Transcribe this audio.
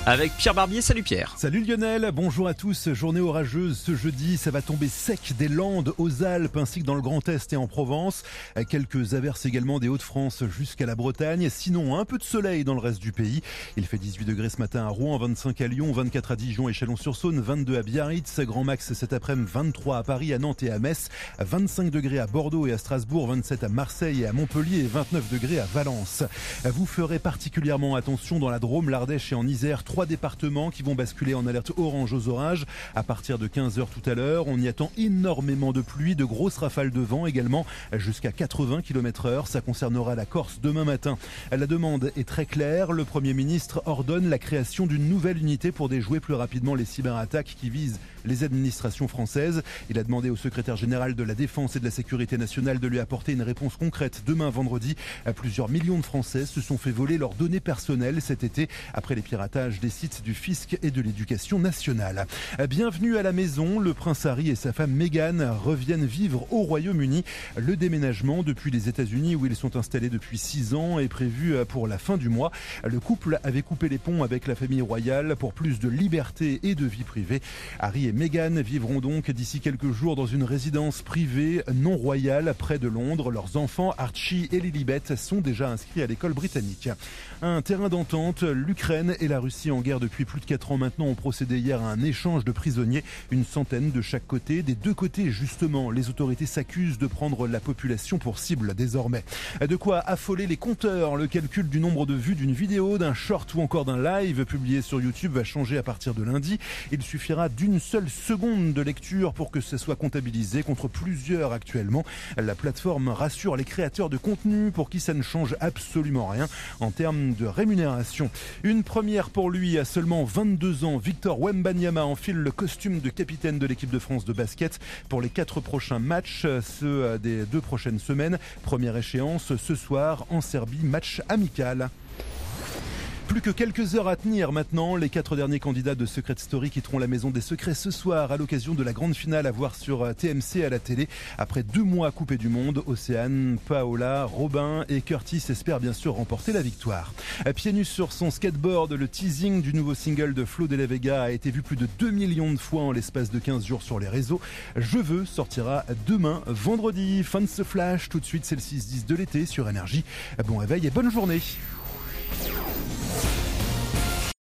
avec Pierre Barbier. Salut Pierre. Salut Lionel, bonjour à tous. Journée orageuse ce jeudi, ça va tomber sec des Landes aux Alpes ainsi que dans le Grand Est et en Provence. Quelques averses également des Hauts-de-France jusqu'à la Bretagne. Sinon, un peu de soleil dans le reste du pays. Il fait 18 degrés ce matin à Rouen, 25 à Lyon, 24 à Dijon et Chalon-sur-Saône, 22 à Biarritz, grand max cet après-midi, 23 à Paris, à Nantes et à Metz, 25 degrés à Bordeaux et à Strasbourg, 27 à Marseille et à Montpellier et 29 degrés à Valence. Vous ferez particulièrement attention dans la Drôme, l'Ardèche et en Isère, 3 départements qui vont basculer en alerte orange aux orages à partir de 15h tout à l'heure. On y attend énormément de pluie, de grosses rafales de vent également jusqu'à 80 km/h. Ça concernera la Corse demain matin. La demande est très claire. Le Premier ministre ordonne la création d'une nouvelle unité pour déjouer plus rapidement les cyberattaques qui visent les administrations françaises. Il a demandé au secrétaire général de la Défense et de la Sécurité nationale de lui apporter une réponse concrète demain vendredi. Plusieurs millions de Français se sont fait voler leurs données personnelles cet été après les piratages des sites du fisc et de l'éducation nationale. Bienvenue à la maison. Le prince Harry et sa femme Meghan reviennent vivre au Royaume-Uni. Le déménagement depuis les États-Unis où ils sont installés depuis 6 ans est prévu pour la fin du mois. Le couple avait coupé les ponts avec la famille royale pour plus de liberté et de vie privée. Harry et Meghan vivront donc d'ici quelques jours dans une résidence privée non royale près de Londres. Leurs enfants Archie et Lilibet sont déjà inscrits à l'école britannique. Un terrain d'entente, l'Ukraine et la Russie en guerre depuis plus de 4 ans maintenant ont procédé hier à un échange de prisonniers, une centaine de chaque côté. Des deux côtés justement, les autorités s'accusent de prendre la population pour cible désormais. De quoi affoler les compteurs. Le calcul du nombre de vues d'une vidéo, d'un short ou encore d'un live publié sur YouTube va changer à partir de lundi. Il suffira d'une seule seconde de lecture pour que ce soit comptabilisé contre plusieurs actuellement. La plateforme rassure les créateurs de contenu pour qui ça ne change absolument rien en termes de rémunération. Une première pour lui à seulement 22 ans. Victor Wembanyama enfile le costume de capitaine de l'équipe de France de basket pour les 4 prochains matchs, ceux des 2 prochaines semaines. Première échéance ce soir en Serbie, match amical. Plus que quelques heures à tenir maintenant. Les 4 derniers candidats de Secret Story quitteront la Maison des Secrets ce soir à l'occasion de la grande finale à voir sur TMC à la télé. Après 2 mois coupés du monde, Océane, Paola, Robin et Curtis espèrent bien sûr remporter la victoire. Pieds nus sur son skateboard, le teasing du nouveau single de Flo de la Vega a été vu plus de 2 millions de fois en l'espace de 15 jours sur les réseaux. Je veux sortira demain, vendredi. Fin de ce flash, tout de suite c'est le 6-10 de l'été sur Énergie. Bon réveil et bonne journée.